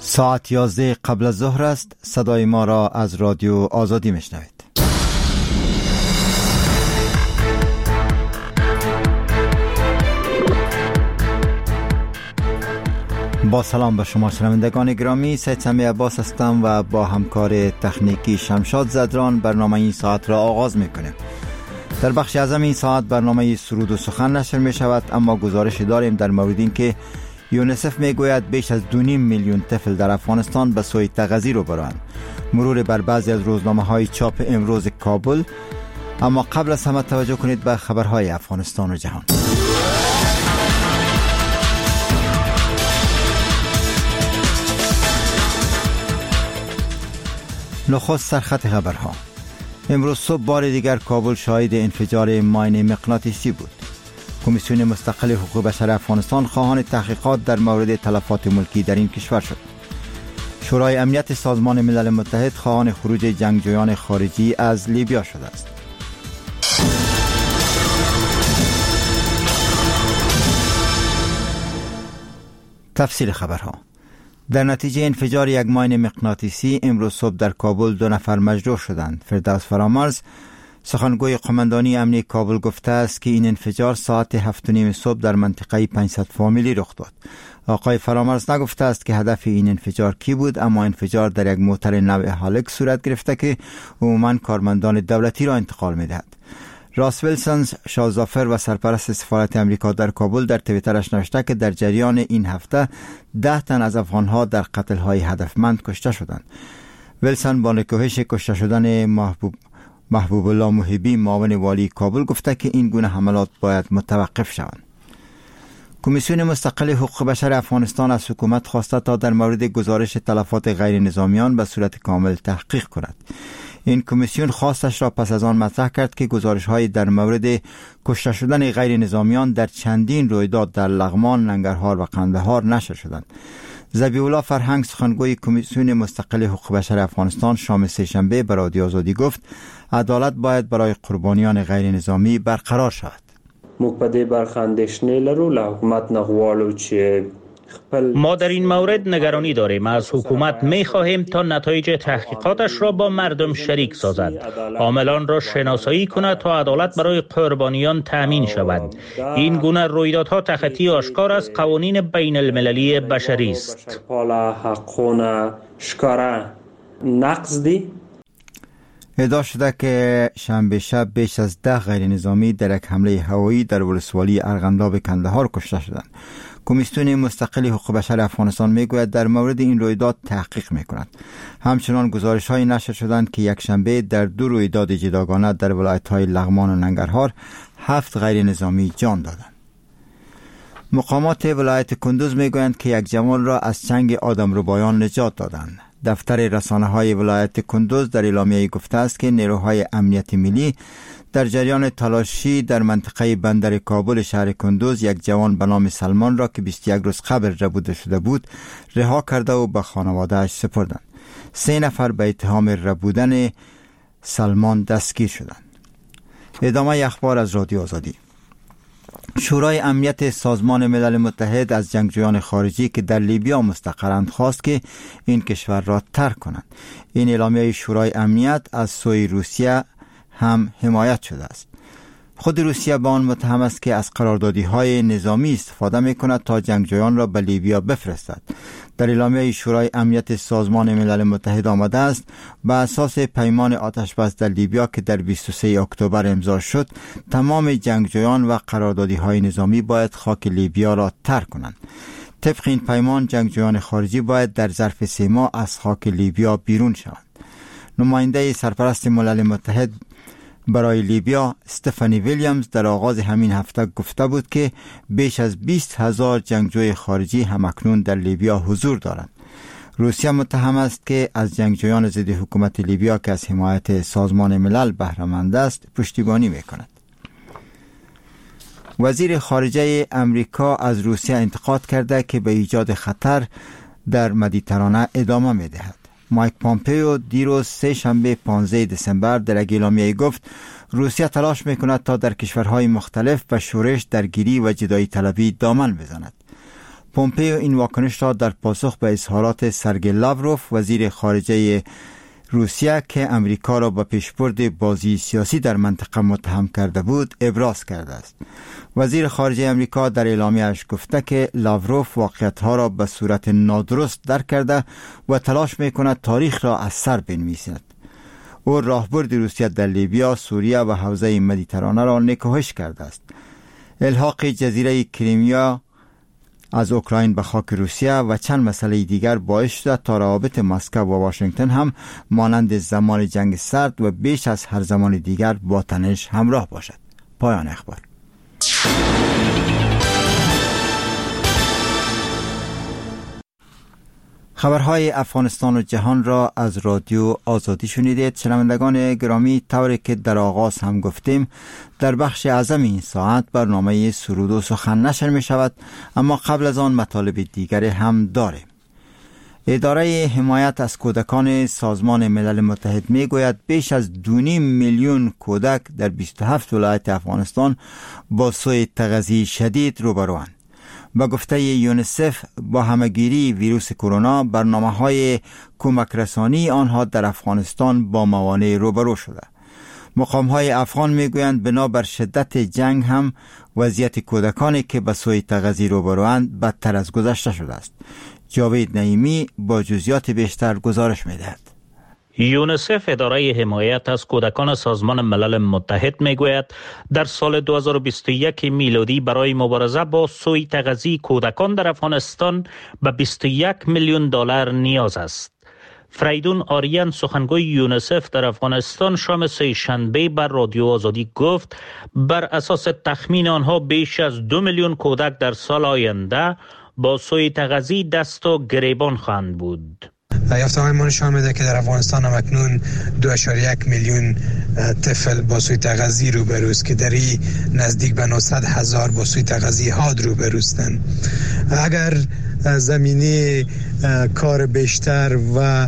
ساعت 11 قبل از ظهر است. صدای ما را از رادیو آزادی میشنوید. با سلام به شما شنوندگان گرامی، سید سمی عباس هستم و با همکار تکنیکی شمشاد زدران برنامه این ساعت را آغاز میکنیم. در بخش اعظم این ساعت برنامه سرود و سخن نشر می شود، اما گزارش داریم در مورد این که یونیسف میگوید بیش از 2.5 میلیون طفل در افغانستان به سوی تغذیه رو برند. مرور بر بعضی از روزنامه های چاپ امروز کابل. اما قبل از همه توجه کنید به خبرهای افغانستان و جهان. نخست سرخط خبرها. امروز صبح بار دیگر کابل شاهد انفجار ماین مغناطیسی بود. کمیسیون مستقل حقوق بشر افغانستان خواهان تحقیقات در مورد تلفات ملکی در این کشور شد. شورای امنیت سازمان ملل متحد خواهان خروج جنگجویان خارجی از لیبیا شده است. تفصیل خبرها. در نتیجه انفجار یک ماین مغناطیسی امروز صبح در کابل 2 نفر مجروح شدند. فردوس فرامرز سخنگوی قماندانی امنی کابل گفته است که این انفجار ساعت 7:30 صبح در منطقه 500 فامیلی رخ داد. آقای فرامرز نگفته است که هدف این انفجار کی بود، اما انفجار در یک موتر نوع هالک صورت گرفته که عموماً کارمندان دولتی را انتقال می‌دهد. راس ویلسون شاهظافر و سرپرست سفارت امریکا در کابل در توییترش نوشته که در جریان این هفته 10 تن از افغان‌ها در قتل‌های هدفمند کشته شدند. ویلسون با نکوهش کشته شدن محبوب الله محبی معاون والی کابل گفته که این گونه حملات باید متوقف شوند. کمیسیون مستقل حقوق بشر افغانستان از حکومت خواسته تا در مورد گزارش تلفات غیر نظامیان به صورت کامل تحقیق کند. این کمیسیون خواستش را پس از آن مطرح کرد که گزارش‌های در مورد کشته شدن غیر نظامیان در چندین رویداد در لغمان، ننگرهار و قندهار نشر شدند. ذبیح الله فرهنگ سخنگوی کمیسیون مستقل حقوق بشر افغانستان شام سه‌شنبه به رادیو آزادی گفت عدالت باید برای قربانیان غیر نظامی برقرار شود. مقبده برخندشنه لرو لحکومت نغوالو چه ما در این مورد نگرانی داریم. از حکومت می خواهیم تا نتایج تحقیقاتش را با مردم شریک سازد، عاملان را شناسایی کند تا عدالت برای قربانیان تامین شود. این گونه رویدادها تخطی آشکار از قوانین بین المللی بشری است. ادعا شده که شنبه شب بیش از 10 غیر نظامی در یک حمله هوایی در ولسوالی ارغنداب کندهار کشته شدند. کمیسیون مستقل حقوق بشر افغانستان میگوید در مورد این رویداد تحقیق میکند. همچنان گزارش‌های نشر شدند که یک شنبه در 2 رویداد جداگانه در ولایت‌های لغمان و ننگرهار 7 غیر نظامی جان دادند. مقامات ولایت کندوز میگویند که یک جوان را از چنگ آدمربایان نجات دادند. دفتر رسانه‌های ولایت کندوز در اعلامیه گفته است که نیروهای امنیت ملی در جریان تلاشی در منطقه بندر کابل شهر کندوز یک جوان به نام سلمان را که 21 روز قبل ربوده شده بود رها کرده و به خانواده‌اش سپردند. 3 نفر به اتهام ربودن سلمان دستگیر شدند. ادامه اخبار از رادیو آزادی. شورای امنیت سازمان ملل متحد از جنگجویان خارجی که در لیبیا مستقرند خواست که این کشور را ترک کنند. این اعلامیه شورای امنیت از سوی روسیه هم حمایت شده است. خود روسیه به آن متهم است که از قراردادی‌های نظامی استفاده می‌کند تا جنگجویان را به لیبیا بفرستد. در اعلامیه شورای امنیت سازمان ملل متحد آمده است بر اساس پیمان آتشبس در لیبیا که در 23 اکتبر امضا شد، تمام جنگجویان و قراردادی‌های نظامی باید خاک لیبیا را ترک کنند. طبق این پیمان جنگجویان خارجی باید در ظرف 3 ماه از خاک لیبیا بیرون شوند. نماینده سرپرست ملل متحد برای لیبیا استفانی ویلیامز در آغاز همین هفته گفته بود که بیش از 20,000 جنگجوی خارجی همکنون در لیبیا حضور دارند. روسیه متهم است که از جنگجویان ضد حکومت لیبیا که از حمایت سازمان ملل بهره مند است پشتیبانی می‌کند. وزیر خارجه امریکا از روسیه انتقاد کرده که به ایجاد خطر در مدیترانه ادامه می‌دهد. مایک پامپیو دیروز سه‌شنبه 15 دسامبر در اعلامیه گفت روسیه تلاش میکند تا در کشورهای مختلف به شورش، درگیری و جدایی طلبی دامن بزند. پومپئو این واکنش را در پاسخ به اظهارات سرگئی لاوروف وزیر خارجه روسیه که امریکا را به پیشبرد بازی سیاسی در منطقه متهم کرده بود ابراز کرده است. وزیر خارجه امریکا در اعلامیه‌اش گفته که لاوروف واقعیت‌ها را به صورت نادرست درک کرده و تلاش می‌کند تاریخ را از سر بنویسد. او راهبرد روسیه در لیبیا، سوریه و حوزه مدیترانه را نکوهش کرده است. الحاق جزیره کریمیا از اوکراین به خاک روسیه و چند مسئله دیگر باعث شده تا روابط مسکو و واشنگتن هم مانند زمان جنگ سرد و بیش از هر زمان دیگر با تنش همراه باشد. پایان اخبار. خبرهای افغانستان و جهان را از رادیو آزادی شنیدید. شنوندگان گرامی، طوری که در آغاز هم گفتیم در بخش اعظم این ساعت برنامه سرود و سخن نشر می شود، اما قبل از آن مطالب دیگر هم داریم. اداره حمایت از کودکان سازمان ملل متحد می گوید بیش از 2.5 میلیون کودک در 27 ولایت افغانستان با سوء تغذیه شدید روبروند. با گفته یونیسف با همگیری ویروس کرونا برنامه‌های کمک رسانی آنها در افغانستان با موانع روبرو شده. مقام‌های افغان میگویند بنابر شدت جنگ هم وضعیت کودکانی که به سوء تغذیه روبروند بدتر از گذشته شده است. جاوید نعیمی با جزئیات بیشتر گزارش می‌دهد. یونیسف اداره حمایت از کودکان سازمان ملل متحد میگوید در سال 2021 میلادی برای مبارزه با سوء تغذیه کودکان در افغانستان به 21 میلیون دلار نیاز است. فریدون آریان سخنگوی یونیسف در افغانستان شام سه‌شنبه بر رادیو آزادی گفت بر اساس تخمین آنها بیش از 2 میلیون کودک در سال آینده با سوء تغذیه دست و گریبان خواهند بود. یافته‌های ما نشان میده که در افغانستان هم اکنون 2.1 میلیون طفل با سوء تغذیه روبروست که دری نزدیک به 900,000 با سوء تغذیه حاد روبروستن. اگر زمینه کار بیشتر و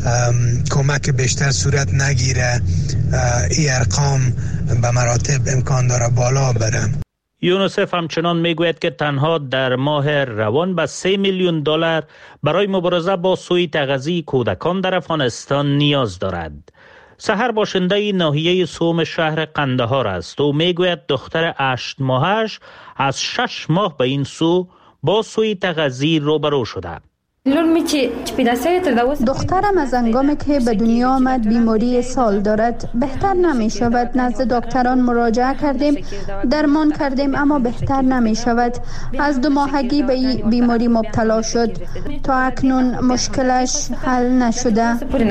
کمک بیشتر صورت نگیره این ارقام به مراتب امکان داره بالا بره. یونیسف همچنان میگوید که تنها در ماه روان به 3 میلیون دلار برای مبارزه با سوء تغذیه کودکان در افغانستان نیاز دارد. سحر باشنده ناحیه سوم شهر قندهار است و میگوید دختر 8 ماهش از 6 ماه به این سو با سوء تغذیه روبرو شده. دخترم از هنگامی که به دنیا آمد بیماری سال دارد، بهتر نمی شود. نزد دکتران مراجعه کردیم، درمان کردیم اما بهتر نمی شود. از 2 ماهگی به بیماری مبتلا شد. تا اکنون مشکلش حل نشده.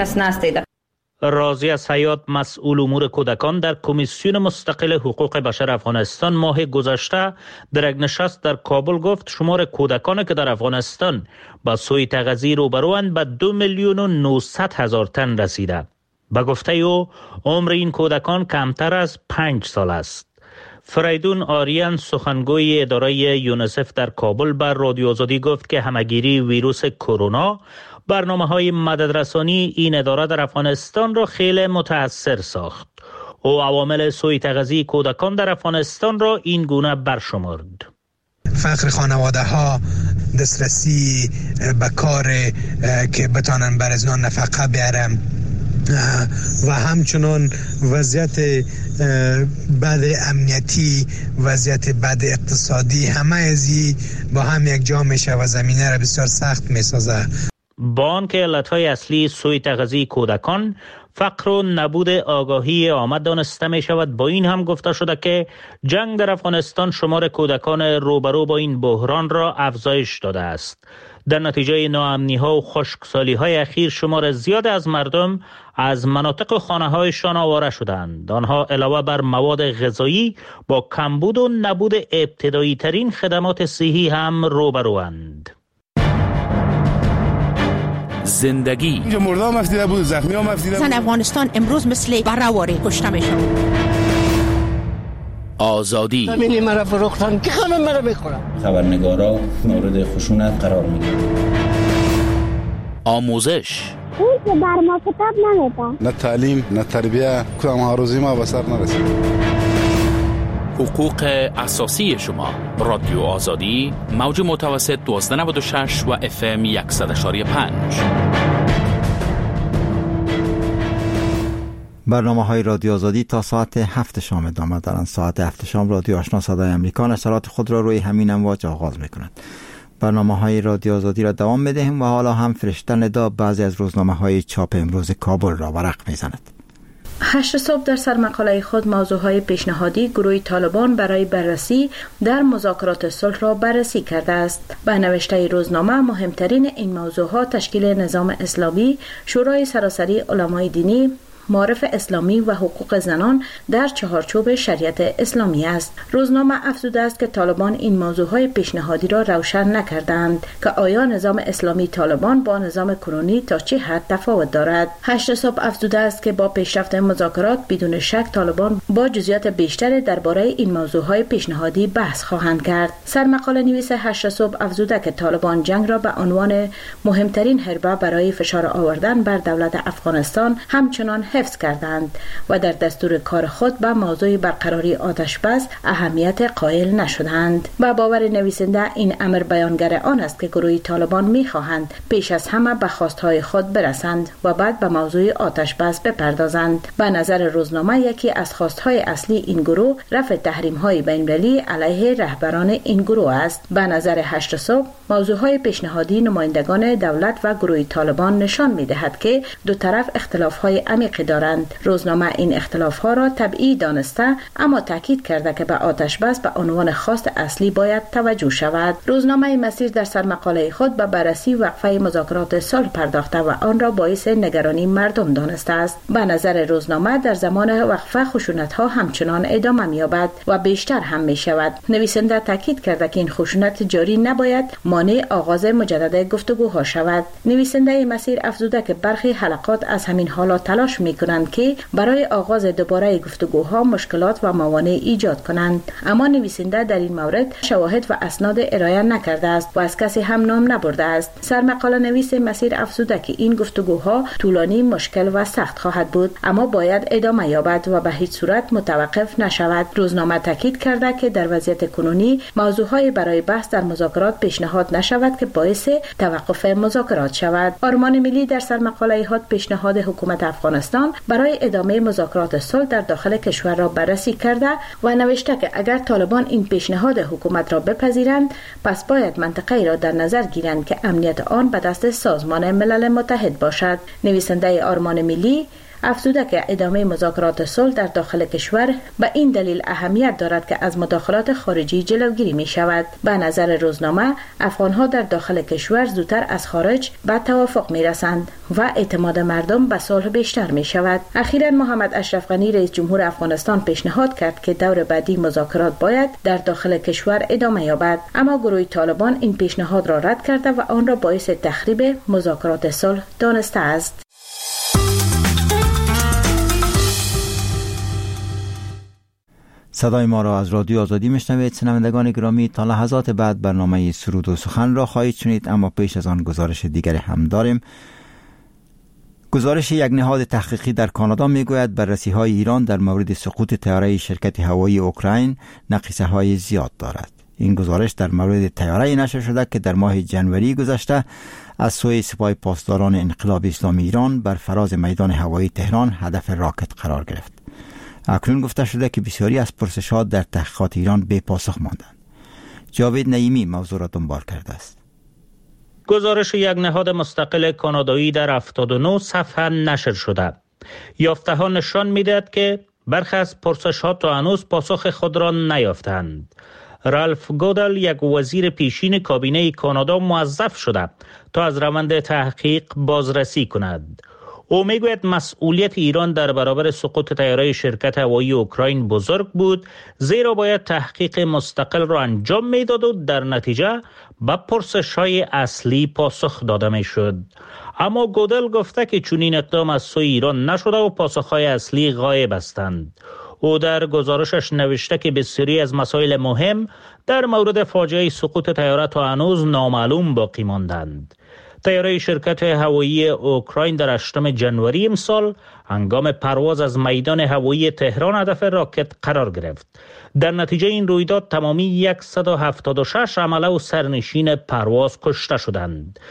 راضیه سیاد مسئول امور کودکان در کمیسیون مستقل حقوق بشر افغانستان ماه گذشته در یک نشست در کابل گفت شمار کودکانی که در افغانستان با سوء تغذیه روبروند به 2,900,000 تن رسیده. به گفته او عمر این کودکان کمتر از 5 سال است. فریدون آریان سخنگوی اداره یونیسف در کابل بر رادیو آزادی گفت که همگیری ویروس کرونا برنامه‌های مددرسانی این اداره در افغانستان را خیلی متاثر ساخت. او عوامل سوء تغذیه کودکان در افغانستان را این گونه برشمرد. فقر خانواده ها، دسترسی به کار که بتانن بر از نان نفقه بیارن و همچنان وضعیت بد امنیتی، وضعیت بد اقتصادی، همه ازی با هم یک جا میشه و زمینه را بسیار سخت میسازه. با آنکه علتهای اصلی سوء تغذیه کودکان فقر و نبود آگاهی آمد دانسته می شود، با این هم گفته شده که جنگ در افغانستان شمار کودکان روبرو با این بحران را افزایش داده است. در نتیجه ناامنی ها و خشکسالی های اخیر شمار زیاد از مردم از مناطق خانه هایشان آواره شدند. آنها علاوه بر مواد غذایی با کمبود و نبود ابتدایی ترین خدمات صحی هم روبروند. زندگی اینجا مرده هم افتیده بود، زخمی هم افتیده بود. زن افغانستان امروز مثل برآوری کشته میشن. آزادی همینی مرا فروختن که همه مرا میخورن. خبرنگارا مورد خشونت قرار میگیرن. آموزش اون که بر ما کتاب نمیدن. نه تعلیم نه تربیه، کدام ها روزی ما به سر نرسید. حقوق اساسی شما. رادیو آزادی، موج متوسط 1296 و FM 100.5. برنامه‌های رادیو آزادی تا ساعت 7 شام ادامه دارند. ساعت 7 شام رادیو آشنا صدای امریکا نشرات خود را روی همین امواج آغاز می‌کند. برنامه‌های رادیو آزادی را دوام می‌دهیم و حالا هم فرشته ندا بعضی از روزنامه‌های چاپ امروز کابل را ورق می‌زند. 8 صبح در سرمقاله خود موضوعهای پیشنهادی گروه طالبان برای بررسی در مذاکرات صلح را بررسی کرده است. به نوشته روزنامه مهمترین این موضوعها تشکیل نظام اسلامی، شورای سراسری علمای دینی، معارف اسلامی و حقوق زنان در چهارچوب شریعت اسلامی است. روزنامه افزوده است که طالبان این موضوعهای پیشنهادی را روشن نکردند که آیا نظام اسلامی طالبان با نظام کنونی تا چه حد تفاوت دارد. 8 صبح افزوده است که با پیشرفت مذاکرات بدون شک طالبان با جزئیات بیشتر درباره این موضوعهای پیشنهادی بحث خواهند کرد. سرمقاله نویس 8 صبح افزوده که طالبان جنگ را به عنوان مهمترین حربه برای فشار آوردن بر دولت افغانستان همچنان حفظ کردند و در دستور کار خود به موضوع برقراری آتش بس اهمیت قائل نشدند. با باور نویسنده این امر بیانگر آن است که گروه طالبان می‌خواهند پیش از همه به خواستهای خود برسند و بعد به موضوع آتش بس بپردازند. به نظر روزنامه یکی از خواستهای اصلی این گروه رفع تحریم‌های بین‌المللی علیه رهبران این گروه است. به نظر 8 صبح موضوعهای پیشنهادی نمایندگان دولت و گروه طالبان نشان می‌دهد که دو طرف اختلاف‌های عمیقی دارند. روزنامه این اختلاف‌ها را طبیعی دانسته اما تاکید کرده که به آتش بس به عنوان خواست اصلی باید توجه شود. روزنامه مسیر در سرمقاله خود به بررسی وقفه مذاکرات صلح پرداخته و آن را باعث نگرانی مردم دانسته است. به نظر روزنامه در زمان وقفه خشونت‌ها همچنان ادامه می‌یابد و بیشتر هم می‌شود. نویسنده تاکید کرده که این خشونت جاری نباید مانع آغاز مجدد گفتگوها شود. نویسنده مسیر افزوده که برخی حلقات از همین حالات تلاش می‌کنند که برای آغاز دوباره گفتگوها مشکلات و موانع ایجاد کنند، اما نویسنده در این مورد شواهد و اسناد ارائه نکرده است و از کسی هم نام نبرده است. سرمقاله نویس مسیر افزوده که این گفتگوها طولانی، مشکل و سخت خواهد بود، اما باید ادامه یابد و به هیچ صورت متوقف نشود. روزنامه تاکید کرده که در وضعیت کنونی موضوعهای برای بحث در مذاکرات پیشنهاد نشود که باعث توقف مذاکرات شود. آرمان ملی در سرمقاله خود پیشنهاد حکومت افغانستان برای ادامه مذاکرات صلح در داخل کشور را بررسی کرده و نوشته که اگر طالبان این پیشنهاد حکومت را بپذیرند پس باید منطقه‌ای را در نظر گیرند که امنیت آن به دست سازمان ملل متحد باشد. نویسنده آرمان ملی افزوده که ادامه مذاکرات صلح در داخل کشور به این دلیل اهمیت دارد که از مداخلات خارجی جلوگیری می شود. به نظر روزنامه افغانها در داخل کشور زودتر از خارج به توافق می رسند و اعتماد مردم به صلح بیشتر می شود. اخیراً محمد اشرف غنی رئیس جمهور افغانستان پیشنهاد کرد که دور بعدی مذاکرات باید در داخل کشور ادامه یابد، اما گروه طالبان این پیشنهاد را رد کرده و آن را باعث تخریب مذاکرات صلح دانسته است. صدای ما را از رادیو آزادی میشنوید. شنوندگان گرامی، تا لحظات بعد برنامه سرود و سخن را خواهید شنید، اما پیش از آن گزارش دیگری هم داریم. گزارش یک نهاد تحقیقی در کانادا میگوید بررسی‌های ایران در مورد سقوط طیاره شرکت هوایی اوکراین نقیصه‌های زیاد دارد. این گزارش در مورد طیاره‌ای نشر شده که در ماه جنوری گذشته از سوی سپاه پاسداران انقلاب اسلامی ایران بر فراز میدان هوایی تهران هدف راکت قرار گرفت. اکنون گفته شده که بسیاری از پرسش‌ها در تحقیقات ایران بے پاسخ ماندند. جاوید نعیمی موضوع را دنبال کرده است. گزارش یک نهاد مستقل کانادایی در 79 صفحه نشر شده. یافته‌ها نشان می‌دهد که برخی از پرسش‌ها تا هنوز پاسخ خود را نیافتند. رالف گودل، یک وزیر پیشین کابینه کانادا، موظف شده تا از روند تحقیق بازرسی کند. او میگوید مسئولیت ایران در برابر سقوط طیاره شرکت هوایی اوکراین بزرگ بود، زیرا باید تحقیق مستقل را انجام میداد و در نتیجه به پرسش‌های اصلی پاسخ داده میشد. اما گودل گفته که چنین اقدام از سوی ایران نشده و پاسخ‌های اصلی غایب هستند. او در گزارشش نوشته که بسیاری از مسائل مهم در مورد فاجعه سقوط طیاره تا هنوز نامعلوم باقی ماندند. طیاره شرکت هوایی اوکراین در 8 جنوری امسال هنگام پرواز از میدان هوایی تهران هدف راکت قرار گرفت. در نتیجه این رویداد تمامی 176 عمله و سرنشین پرواز کشته شدند.